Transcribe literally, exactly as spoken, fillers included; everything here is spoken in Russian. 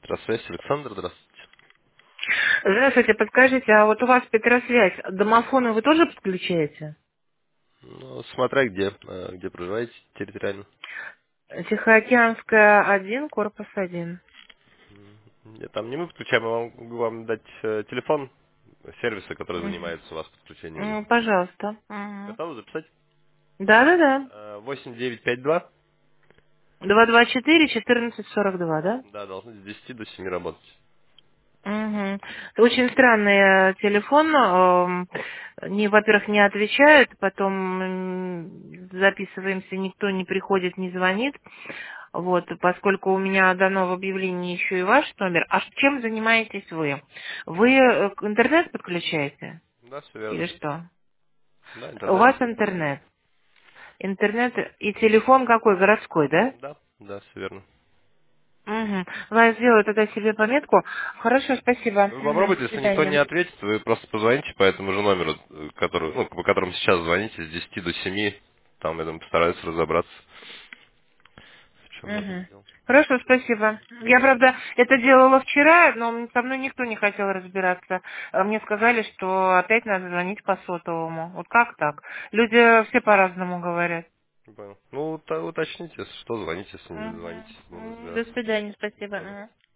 Петросвязь, Александр, здравствуйте. Здравствуйте, подскажите, а вот у вас Петросвязь, домофоны вы тоже подключаете? Ну, смотря где, э, где проживаете территориально. Тихоокеанская один, корпус один. Нет, там не мы подключаем, я вам- могу вам дать э, телефон сервиса, который Мгм. занимается у вас подключениями. М, Пожалуйста. Мгм. Готовы записать? Да-да-да. Э, восемь девять пять два. два два четыре четырнадцать сорок два, да? Да, должны с десяти до семи работать. Мгм. Очень странный э, телефон. эм, Не, во-первых, не отвечает, потом м, записываемся, никто не приходит, не звонит. Вот, поскольку у меня дано в объявлении еще и ваш номер. А чем занимаетесь вы? Вы э, к- интернет подключаете? Да, все верно. Или что? Да, У интернет. вас интернет. Интернет и телефон какой? Городской, да? Да, да, все верно. Угу. Я сделаю тогда себе пометку. Хорошо, спасибо. Вы Мгм. попробуйте, До если никто не свидания. ответит, вы просто позвоните по этому же номеру, э, который, ну, по которому сейчас звоните, с десяти до семи. Там, я думаю, постараются разобраться, в чем может быть Мгм. дело. Хорошо, спасибо. Я, правда, это делала вчера, но со мной никто не хотел разбираться. А Мне сказали, что опять надо звонить по сотовому. Вот как так? Люди все по-разному говорят. Не понял. Ну, ута- уточните, если что, звоните, если не Мгм. дозвонитесь, будем М, До разбираться. свидания, До спасибо. свидания. Мгм.